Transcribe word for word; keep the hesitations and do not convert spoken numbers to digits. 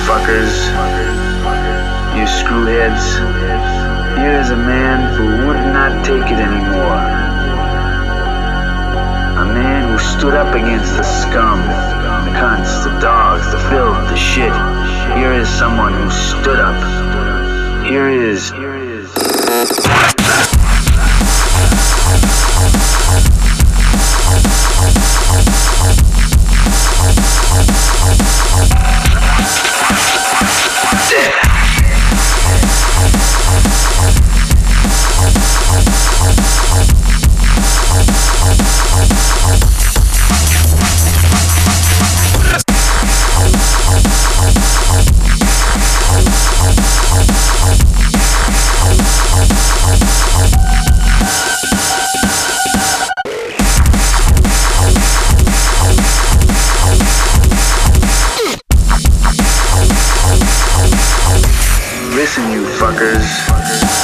fuckers, you screwheads. Here is a man who would not take it anymore. A man who stood up against the scum, the cunts, the dogs, the filth, the shit. Here is someone who stood up. Here is... Here is... Listen, you fuckers.